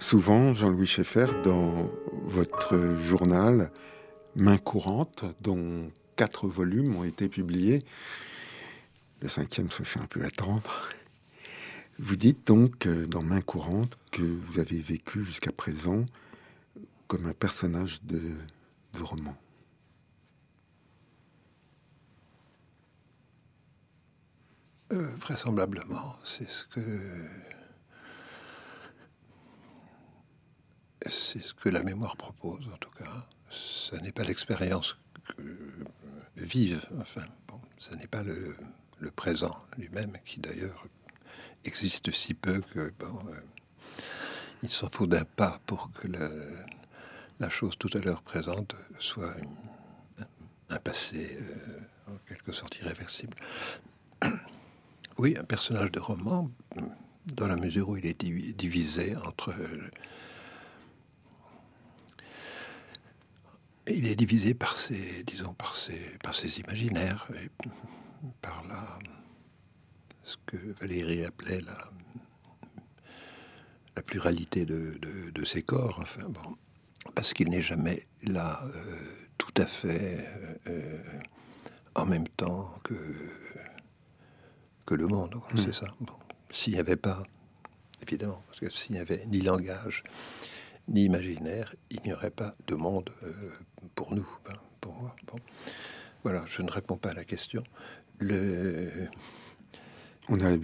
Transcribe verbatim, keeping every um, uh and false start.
Souvent, Jean-Louis Schaeffer, dans votre journal Main courante, dont quatre volumes ont été publiés, le cinquième se fait un peu attendre, vous dites donc euh, dans Main courante que vous avez vécu jusqu'à présent comme un personnage de, de roman. Euh, vraisemblablement, c'est ce que c'est ce que la mémoire propose, en tout cas. Ce n'est pas l'expérience que, euh, vive, enfin, bon, ce n'est pas le, le présent lui-même, qui d'ailleurs existe si peu que, bon, euh, il s'en faut d'un pas pour que le, la chose tout à l'heure présente soit un, un passé, euh, en quelque sorte irréversible. Oui, un personnage de roman, dans la mesure où il est divisé entre... Il est divisé par ses, disons, par ses, par ses imaginaires, et par la, ce que Valéry appelait la, la pluralité de, de, de ses corps, enfin, bon, parce qu'il n'est jamais là euh, tout à fait euh, en même temps que, que le monde, mmh. C'est ça. Bon. S'il n'y avait pas, évidemment, parce que s'il n'y avait ni langage, ni imaginaire, il n'y aurait pas de monde euh, pour nous, hein, pour moi. Bon. Voilà, je ne réponds pas à la question. Le... On a